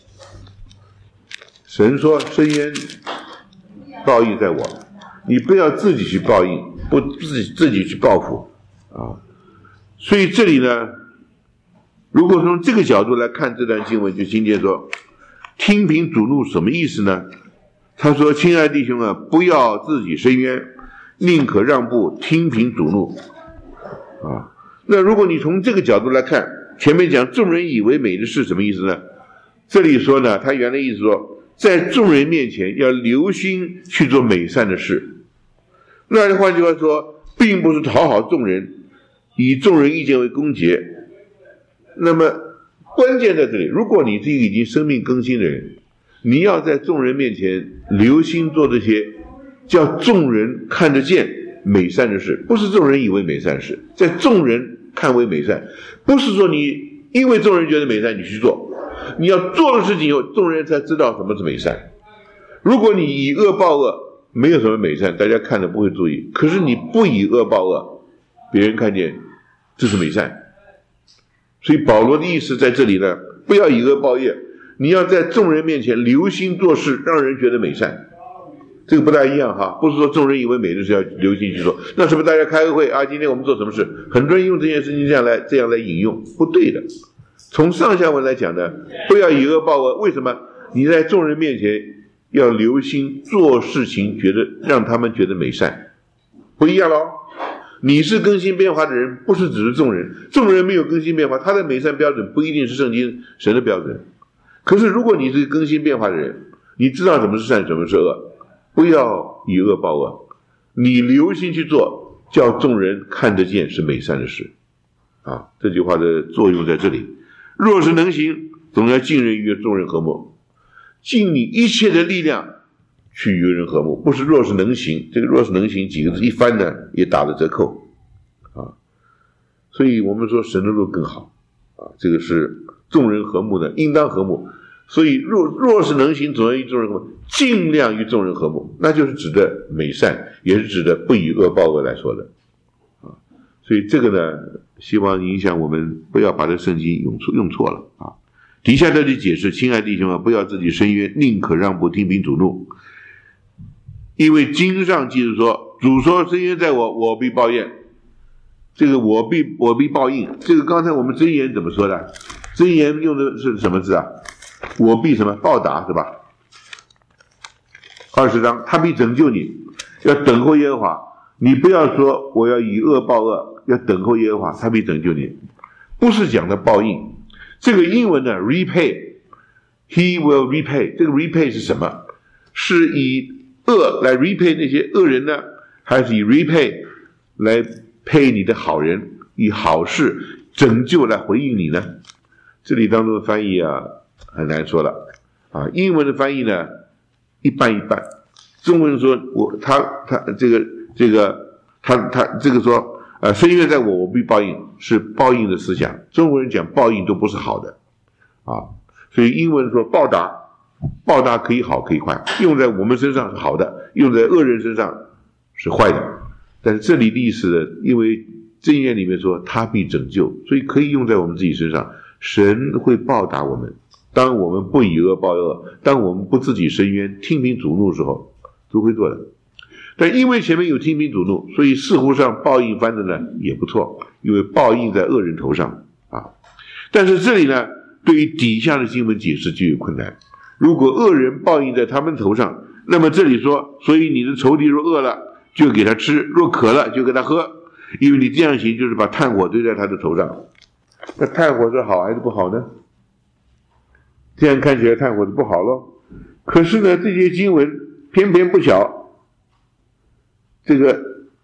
神说深渊报应在我，你不要自己去报应，不自己去报复啊。所以这里呢，如果从这个角度来看这段经文，就今天说， 听凭主怒什么意思呢？他说：亲爱弟兄啊，不要自己伸冤，宁可让步，听凭主怒。那如果你从这个角度来看，前面讲众人以为美的事什么意思呢？这里说呢，他原来意思说，在众人面前要留心去做美善的事。那换句话说，并不是讨好众人，以众人意见为公结。那么关键在这里，如果你是一个已经生命更新的人，你要在众人面前留心做这些叫众人看得见美善的事，不是众人以为美善事，在众人看为美善，不是说你因为众人觉得美善你去做，你要做的事情以后众人才知道什么是美善。如果你以恶报恶，没有什么美善，大家看了不会注意，可是你不以恶报恶，别人看见这是美善。所以保罗的意思在这里呢，不要以恶报恶，你要在众人面前留心做事，让人觉得美善。这个不大一样哈，不是说众人以为美的事要留心去做。那是不是大家开个会啊？今天我们做什么事？很多人用这件事情这样来引用，不对的。从上下文来讲呢，不要以恶报恶。为什么？你在众人面前要留心做事情，让他们觉得美善，不一样咯。你是更新变化的人，不是只是众人。众人没有更新变化，他的美善标准不一定是圣经神的标准。可是如果你是更新变化的人，你知道什么是善，什么是恶，不要以恶报恶，你留心去做，叫众人看得见是美善的事。这句话的作用在这里。若是能行，总要尽人与众人和睦，尽你一切的力量去与人和睦，不是若是能行。这个若是能行几个字一翻呢，也打了折扣所以我们说神的路更好这个是众人和睦的，应当和睦。所以若是能行，总要与众人和睦，尽量与众人和睦，那就是指的美善，也是指的不以恶报恶来说的所以这个呢，希望影响我们不要把这圣经用错了底下这里解释，亲爱弟兄啊，不要自己伸冤，宁可让步，听凭主怒。因为经上记着说，主说伸冤在我，我必报应。这个我必报应，这个刚才我们箴言怎么说的？箴言用的是什么字啊？我必什么报答是吧？20章，他必拯救你，要等候耶和华。你不要说我要以恶报恶，要等候耶和华，他必拯救你。不是讲的报应，这个英文呢 repay， he will repay， 这个 repay 是什么？是以恶来 repay 那些恶人呢，还是以 repay 来配你的好人，以好事拯救来回应你呢？这里当中的翻译很难说了英文的翻译呢一半一半，中文说他这个说伸冤在我，我必报应，是报应的思想。中国人讲报应都不是好的所以英文说报答可以好可以坏，用在我们身上是好的，用在恶人身上是坏的。但是这里的意思呢，因为箴言里面说他必拯救，所以可以用在我们自己身上。神会报答我们，当我们不以恶报恶，当我们不自己伸冤，听凭主怒的时候，都会做的。但因为前面有听凭主怒，所以似乎上报应翻的呢也不错，因为报应在恶人头上但是这里呢，对于底下的经文解释就有困难。如果恶人报应在他们头上，那么这里说，所以你的仇敌若饿了，就给他吃；若渴了，就给他喝。因为你这样行，就是把炭火堆在他的头上。那炭火是好还是不好呢？这样看起来炭火是不好咯。可是呢，这些经文偏偏不巧，这个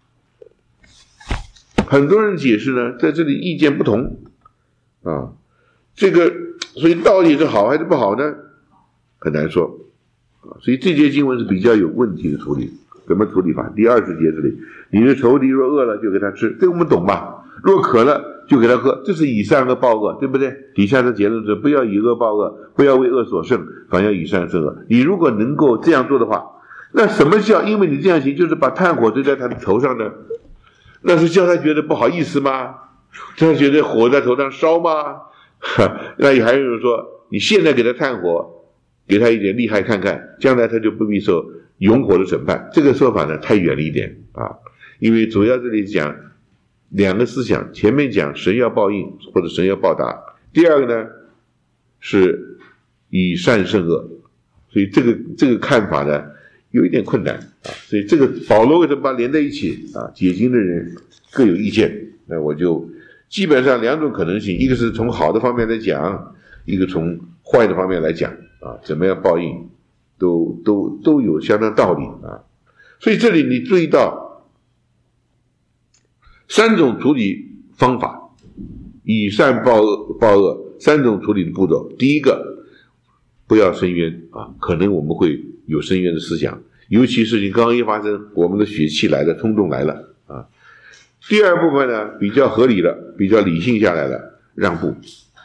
很多人解释呢，在这里意见不同这个所以到底是好还是不好呢？很难说所以这节经文是比较有问题的处理。怎么处理法？第20节这里，你的仇敌若饿了，就给他吃，这个我们懂吧？若渴了，就给他喝，这是以善恶报恶，对不对？底下的结论是不要以恶报恶，不要为恶所胜，反要以善胜恶。你如果能够这样做的话，那什么叫因为你这样行，就是把炭火堆在他的头上呢？那是叫他觉得不好意思吗？叫他觉得火在头上烧吗？那也还有人说，你现在给他炭火，给他一点厉害看看，将来他就不必受永火的审判。这个说法呢太远了一点因为主要这里讲两个思想，前面讲神要报应或者神要报答，第二个呢是以善胜恶，所以这个看法呢有一点困难啊。所以这个保罗为什么把它连在一起啊？解经的人各有意见，那我就基本上两种可能性，一个是从好的方面来讲，一个从坏的方面来讲啊，怎么样报应都有相当道理啊。所以这里你注意到三种处理方法，以善报恶三种处理的步骤。第一个，不要申冤啊，可能我们会有申冤的思想，尤其事情刚刚一发生，我们的血气来了，冲动来了啊。第二部分呢，比较合理了，比较理性下来了，让步，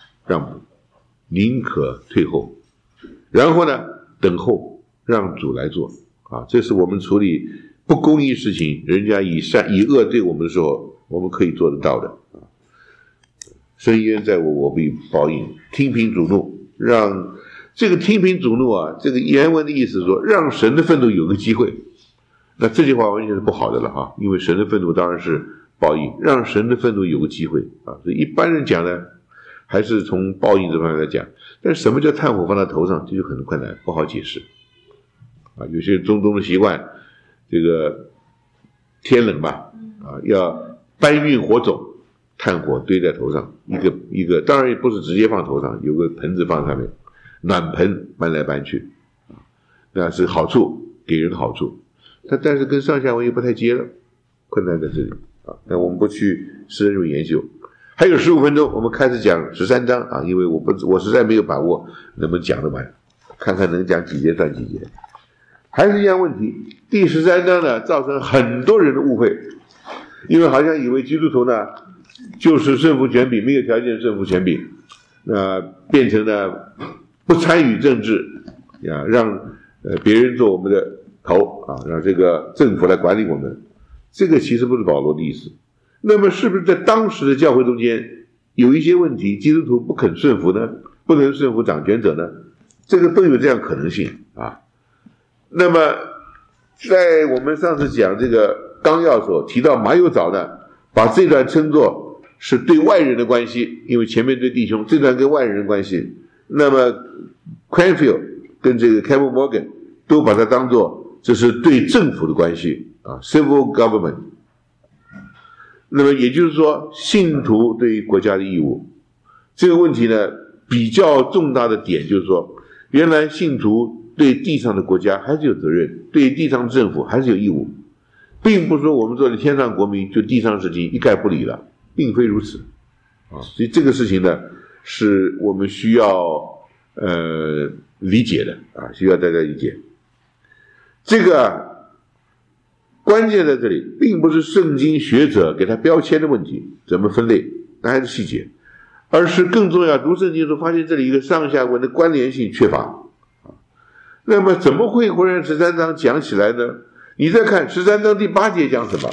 宁可退后，然后呢，等候，让主来做啊。这是我们处理不公义事情，人家以恶对我们的时候，我们可以做得到的啊。申冤在我，我必报应，听凭主怒，让这个听凭主怒啊，这个原文的意思是说，让神的愤怒有个机会。那这句话完全是不好的了啊，因为神的愤怒当然是报应，让神的愤怒有个机会啊。所以一般人讲呢，还是从报应这方面来讲。但是什么叫炭火放在头上，这就很困难，不好解释啊。有些中东的习惯，这个天冷吧啊，要搬运火种，炭火堆在头上，一个，当然也不是直接放头上，有个盆子放上面，暖盆搬来搬去啊，那是好处，给人好处。但是跟上下文又不太接了，困难在这里啊。那我们不去深入研究。还有15分钟，我们开始讲13章啊，因为我实在没有把握能不能讲得完，看看能讲几节算几节。还是一样问题，第13章呢，造成很多人的误会，因为好像以为基督徒呢就是胜负权柄，没有条件胜负权柄，变成了不参与政治啊，让别人做我们的头啊，让这个政府来管理我们。这个其实不是保罗的意思。那么是不是在当时的教会中间有一些问题，基督徒不肯顺服呢？不能顺服掌权者呢？这个都有这样可能性啊。那么在我们上次讲这个纲要所提到马有藻呢，把这段称作是对外人的关系，因为前面对弟兄，这段跟外人的关系。那么 Cranfield 跟这个 Kevin Morgan 都把它当作这是对政府的关系啊 ，civil government。那么也就是说，信徒对于国家的义务这个问题呢，比较重大的点就是说，原来信徒对地上的国家还是有责任，对地上政府还是有义务，并不是说我们作为天上国民就地上事情一概不理了，并非如此啊。所以这个事情呢，是我们需要理解的啊，需要大家理解。这个关键在这里，并不是圣经学者给他标签的问题，怎么分类，那还是细节，而是更重要，读圣经的时候发现这里一个上下文的关联性缺乏。那么怎么会忽然13章讲起来呢？你再看13章第8节讲什么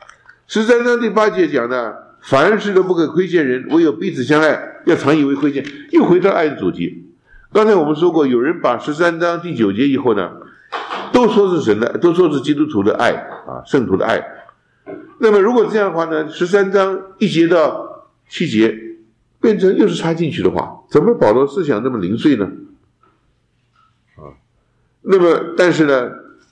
？13章第8节讲呢，凡事都不可亏欠人，唯有彼此相爱，要常以为亏欠。又回到爱的主题。刚才我们说过，有人把13章第9节以后呢，都说是神的，都说是基督徒的爱啊，圣徒的爱。那么如果这样的话呢，13章1节到7节变成又是插进去的话，怎么保罗思想那么零碎呢？啊，那么但是呢，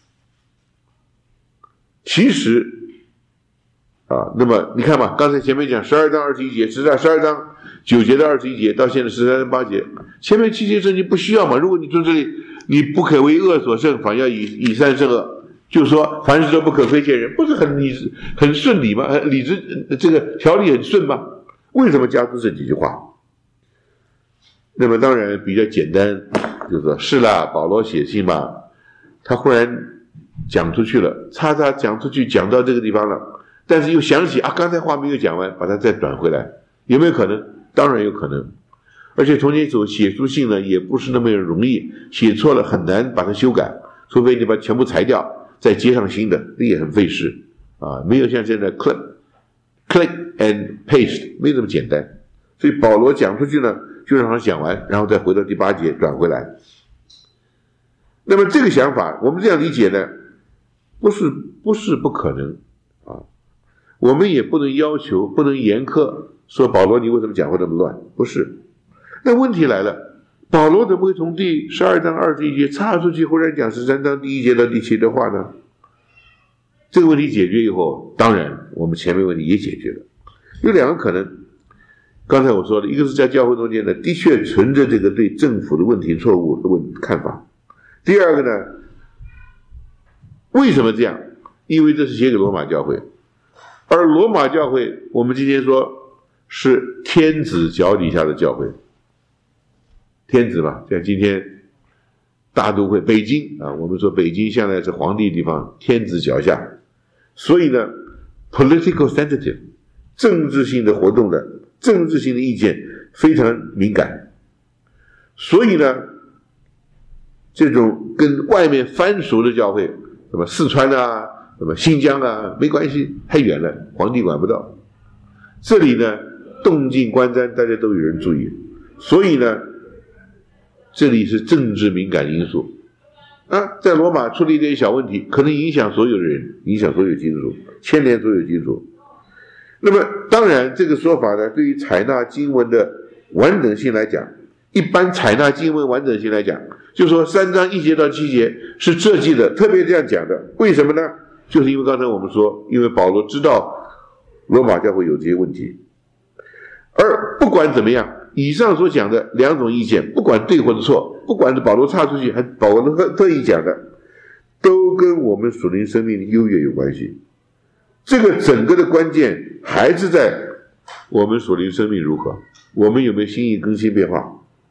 其实啊，那么你看吧，刚才前面讲12章21节，实际上12章9节到21节，到现在13章8节，前面7节圣经不需要嘛？如果你从这里，你不可为恶所胜，反要以善胜恶，就是说凡事都不可亏欠人，不是很顺理吗？理智这个条理很顺吗？为什么加出这几句话？那么当然比较简单，就是说是啦，保罗写信嘛，他忽然讲出去了，讲出去讲到这个地方了，但是又想起啊，刚才话没有讲完，把它再转回来，有没有可能？当然有可能。而且从前所写书信呢，也不是那么容易，写错了很难把它修改，除非你把全部裁掉，再接上新的，这也很费事啊，没有像现在 click and paste 没这么简单。所以保罗讲出去呢，就让他讲完，然后再回到第8节转回来。那么这个想法，我们这样理解呢，不是不可能啊，我们也不能要求，不能严苛说保罗你为什么讲话这么乱，不是。那问题来了， 保罗怎么会从第12章21节插出去，忽然讲13章第1节到第7的话呢？这个问题解决以后，当然我们前面问题也解决了。有两个可能，刚才我说的，一个是在教会中间呢，的确存着这个对政府的问题错误的看法。第二个呢，为什么这样？因为这是写给罗马教会，而罗马教会我们今天说是天子脚底下的教会，天子吧，像今天大都会北京啊，我们说北京向来是皇帝的地方，天子脚下，所以呢 political sensitive 政治性的活动的政治性的意见非常敏感，所以呢这种跟外面藩属的教会，什么四川啊，什么新疆啊，没关系，太远了，皇帝管不到。这里呢动静观瞻，大家都有人注意，所以呢这里是政治敏感因素啊，在罗马出了一点小问题，可能影响所有的人，影响所有基督徒，牵连所有基督徒。那么当然这个说法呢，对于采纳经文的完整性来讲，一般采纳经文完整性来讲，就说3章1节到7节是设计的，特别这样讲的。为什么呢？就是因为刚才我们说，因为保罗知道罗马教会有这些问题，而不管怎么样，以上所讲的两种意见，不管对或者错，不管是保罗插出去还是保罗特意讲的，都跟我们属灵生命的优越有关系。这个整个的关键还是在我们属灵生命如何，我们有没有心意更新变化。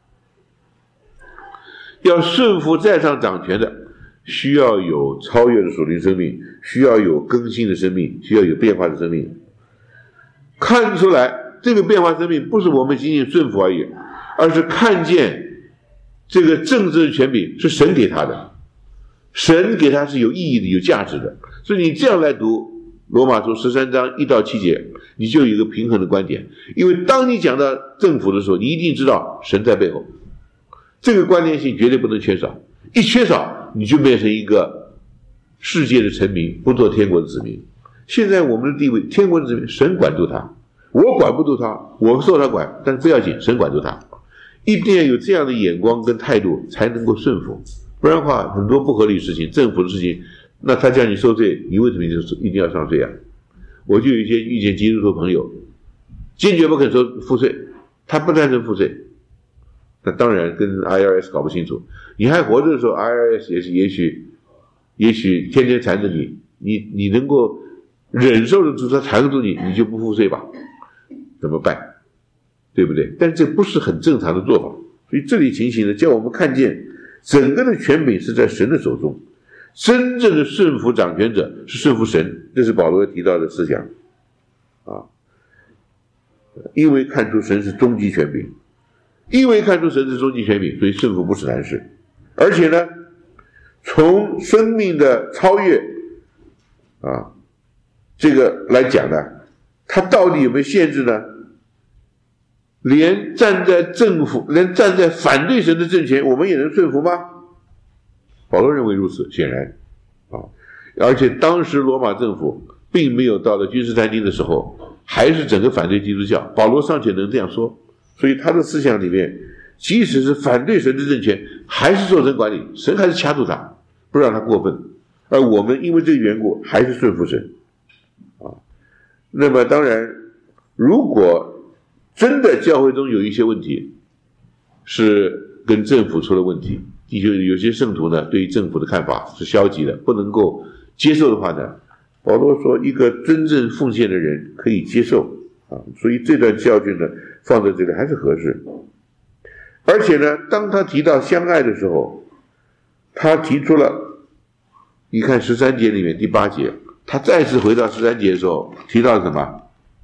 要顺服在上掌权的，需要有超越的属灵生命，需要有更新的生命，需要有变化的生命。看出来这个变化生命不是我们仅仅顺服而已，而是看见这个政治的权柄是神给他的，神给他是有意义的，有价值的。所以你这样来读罗马书13章1到7节，你就有一个平衡的观点。因为当你讲到政府的时候，你一定知道神在背后，这个关联性绝对不能缺少，一缺少你就变成一个世界的臣民，不做天国的子民。现在我们的地位，天国的子民，神管住他，我管不住他，我受他管，但是不要紧，神管住他。一定要有这样的眼光跟态度才能够顺服，不然的话很多不合理的事情，政府的事情，那他叫你收税，你为什么一定要上税啊？我就有一些遇见基督徒朋友坚决不肯付税，他不赞成付税，那当然跟 IRS 搞不清楚。你还活着的时候 IRS 也许天天缠着你能够忍受得住他缠住你，你就不付税吧，怎么办？对不对？但这不是很正常的做法。所以这里情形呢，叫我们看见整个的权柄是在神的手中，真正的顺服掌权者是顺服神，这是保罗提到的思想啊。因为看出神是终极权柄，因为看出神是终极权柄，所以顺服不是难事。而且呢，从生命的超越啊这个来讲呢，它到底有没有限制呢？连站在反对神的政权，我们也能顺服吗？保罗认为如此，显然啊，而且当时罗马政府并没有到了君士坦丁的时候，还是整个反对基督教，保罗尚且能这样说，所以他的思想里面，即使是反对神的政权，还是受神管理，神还是掐住他，不让他过分，而我们因为这个缘故，还是顺服神啊。那么当然，如果真的教会中有一些问题是跟政府出了问题，的确有些圣徒呢对于政府的看法是消极的，不能够接受的话呢，保罗说一个真正奉献的人可以接受啊，所以这段教训呢放在这里还是合适。而且呢，当他提到相爱的时候，他提出了，你看13节里面第8节，他再次回到13节的时候提到什么？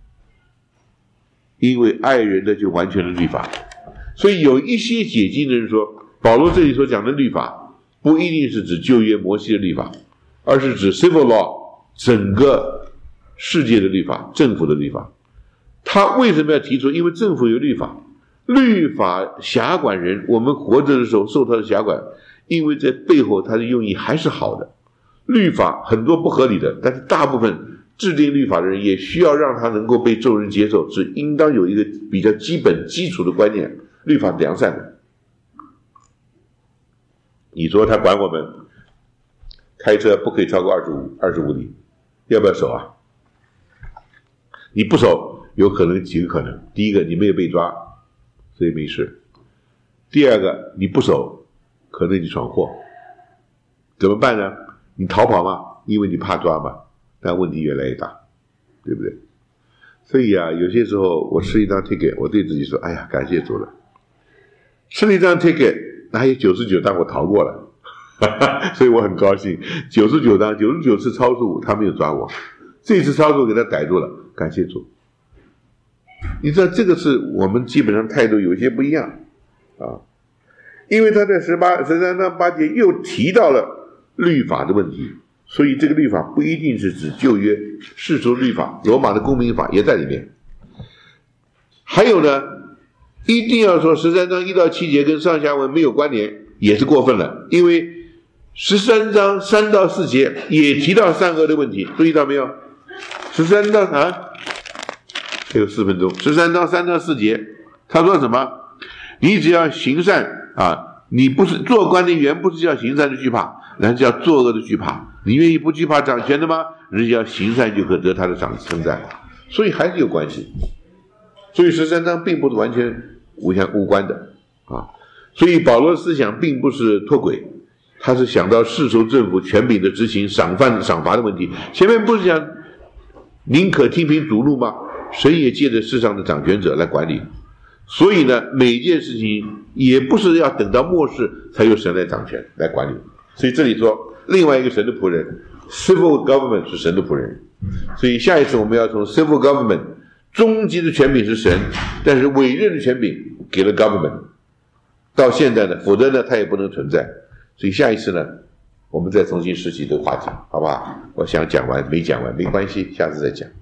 因为爱人的就完全的律法。所以有一些解经的人说，保罗这里所讲的律法不一定是指旧约摩西的律法，而是指 civil law 整个世界的律法，政府的律法。他为什么要提出？因为政府有律法，律法辖管人，我们活着的时候受他的辖管，因为在背后他的用意还是好的。律法很多不合理的，但是大部分制定律法的人也需要让他能够被众人接受，是应当有一个比较基本基础的观念，律法良善的你说他管我们开车不可以超过25里，要不要守啊？你不守，有可能几个可能：第一个，你没有被抓，所以没事；第二个，你不守，可能你闯祸，怎么办呢？你逃跑吗？因为你怕抓嘛，但问题越来越大，对不对？所以啊，有些时候我吃一张 ticket， 我对自己说：“哎呀，感谢主了，吃了一张 ticket， 还有99张我逃过了。”所以我很高兴，99张，99次超速他没有抓我，这次超速给他逮住了，感谢主。你知道这个是我们基本上态度有些不一样啊，因为他在13章8节又提到了律法的问题，所以这个律法不一定是指旧约世俗律法，罗马的公民法也在里面。还有呢，一定要说13章1到7节跟上下文没有关联，也是过分了，因为13章3到4节也提到善恶的问题，注意到没有？13章还有4分钟，13章3到4节他说什么？你只要行善啊，你不是做官的原不是叫行善的惧怕，然后叫作恶的惧怕。你愿意不惧怕掌权的吗？人家要行善就可得他的称赞，所以还是有关系。所以13章并不是完全无关的啊。所以保罗的思想并不是脱轨，他是想到世俗政府权柄的执行、赏罚的问题。前面不是讲宁可听凭主怒吗？神也借着世上的掌权者来管理。所以呢，每件事情也不是要等到末世才有神来掌权来管理。所以这里说另外一个神的仆人 civil government 是神的仆人。所以下一次我们要从 civil government 终极的权柄是神，但是委任的权柄给了 government， 到现在呢，否则呢它也不能存在。所以下一次呢我们再重新拾起这个话题，好不好？我想讲完没讲完没关系，下次再讲。